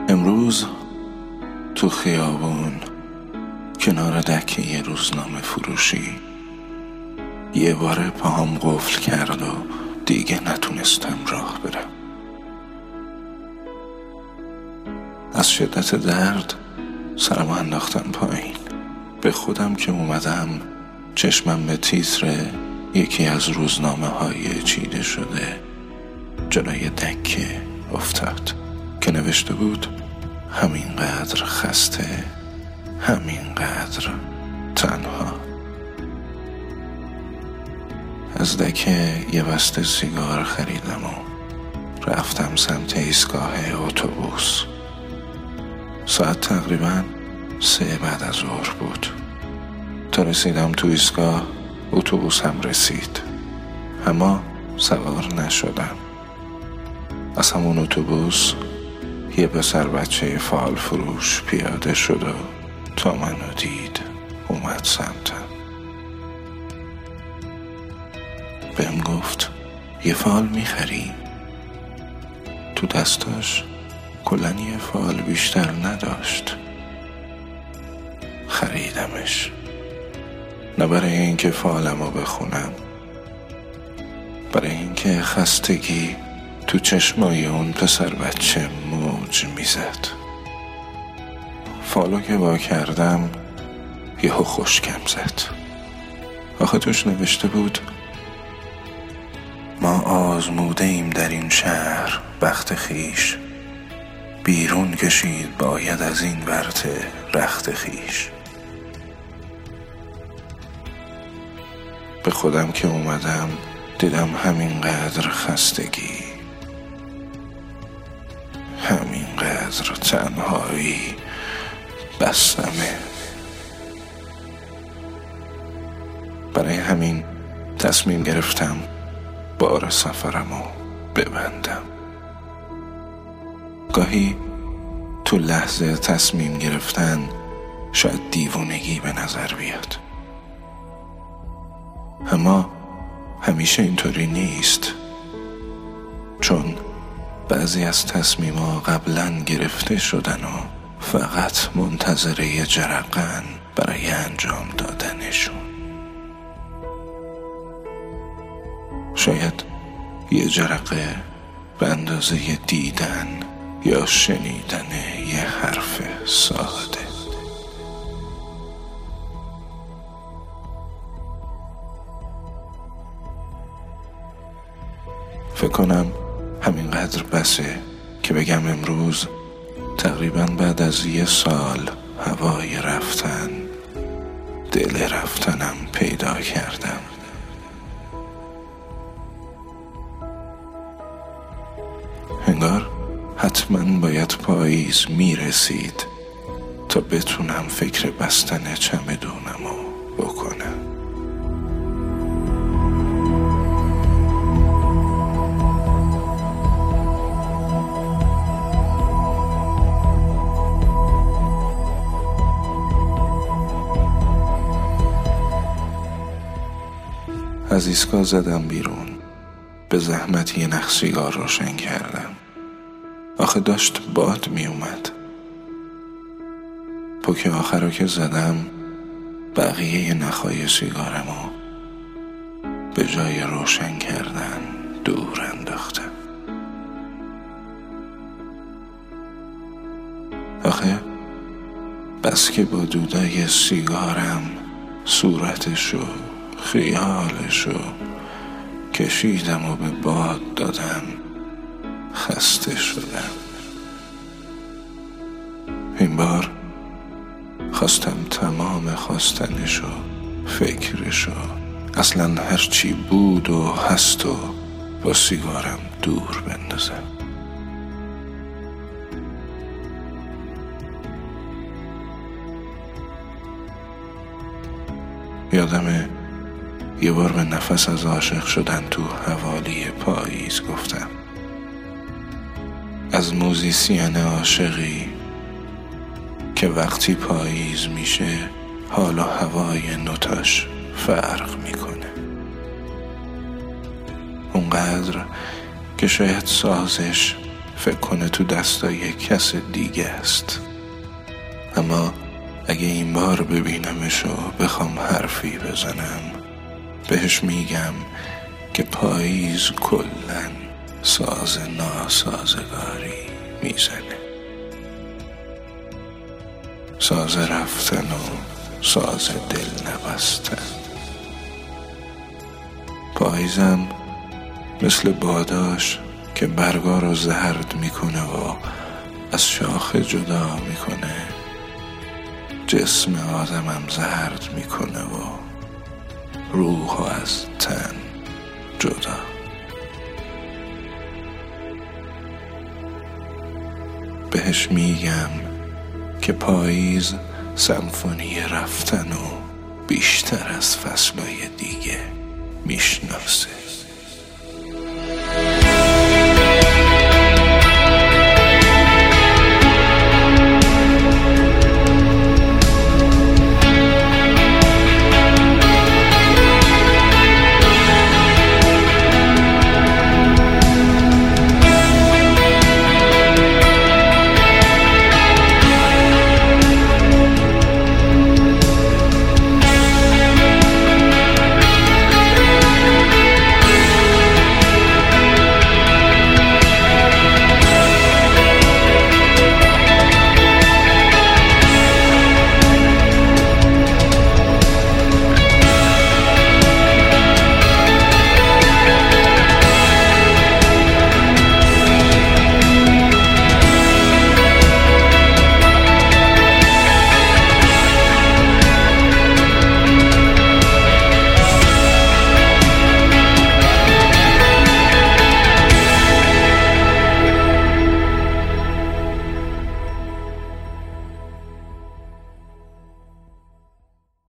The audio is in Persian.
امروز تو خیابون کنار دکه یه روزنامه فروشی یه باره پاهم قفل کرد و دیگه نتونستم راه برم. از شدت درد سرمو انداختم پایین. به خودم که اومدم چشمم به تیتر یکی از روزنامه های چیده شده جلوی دکه افتاد که نوشته بود همینقدر خسته، همینقدر تنها. از دکه یه بسته سیگار خریدم و رفتم سمت ایستگاه اتوبوس. ساعت تقریبا 3 بعد از ظهر بود. تا رسیدم تو ایستگاه اتوبوس هم رسید، اما سوار نشدم. از همون اتوبوس یه پسر بچه فال فروش پیاده شد و تا منو دید اومد سمتم. بهم گفت یه فال میخری؟ تو دستاش کلن یه فال بیشتر نداشت. خریدمش، نه برای اینکه فالمو بخونم، برای اینکه خستگی تو چشمای اون پسر بچه موج میزد. فالو که با کردم یهو خشکم زد. آخه توش نوشته بود ما آزموده ایم در این شهر بخت خیش، بیرون کشید باید از این ورطه رخت خیش. به خودم که اومدم دیدم همینقدر خستگی، همینقدر تنهایی بسمه. برای همین تصمیم گرفتم بار سفرمو ببندم. گاهی تو لحظه تصمیم گرفتن شاید دیوونگی به نظر بیاد، اما همیشه اینطوری نیست، چون بعضی از تصمیم‌ها قبلاً گرفته شدن و فقط منتظر یه جرقه‌ان برای انجام دادنشون. شاید یه جرقه به اندازه دیدن یا شنیدن یه حرف ساده. فکر کنم همینقدر بسه که بگم امروز تقریبا بعد از 1 سال هوای رفتن، دل رفتنم پیدا کردم. انگار حتما باید پاییز میرسید تا بتونم فکر بستن چمدونمو بکنم. از ایستگاه زدم بیرون، به زحمت یه نخ سیگار روشن کردم. آخه داشت باد می اومد. پوک آخر رو که زدم بقیه نخهای سیگارمو به جای روشن کردن دور انداختم. آخه بس که با دودای سیگارم صورتشو، خیالشو کشیدم و به باد دادم، خسته شدم. این بار خواستم تمام خواستنشو، فکرشو، اصلا هرچی بود و هست و با سیگارم دور بندازم. یادمه یه بار به نفس از عاشق شدن تو حوالی پاییز گفتم. از موزیسین عاشقی که وقتی پاییز میشه حال و هوای نوتاش فرق میکنه. اونقدر که شاید سازش فکر کنه تو دستای کس دیگه است. اما اگه این بار ببینمش و بخوام حرفی بزنم، بهش میگم که پاییز کلن ساز ناسازگاری میزنه، ساز رفتن و ساز دل نبستن. پاییزم مثل باداش که برگا رو زرد میکنه و از شاخه جدا میکنه، جسم آدمم زرد میکنه و روح از تن جدا. بهش میگم که پاییز سمفونی رفتن و بیشتر از فصلای دیگه میشناسه.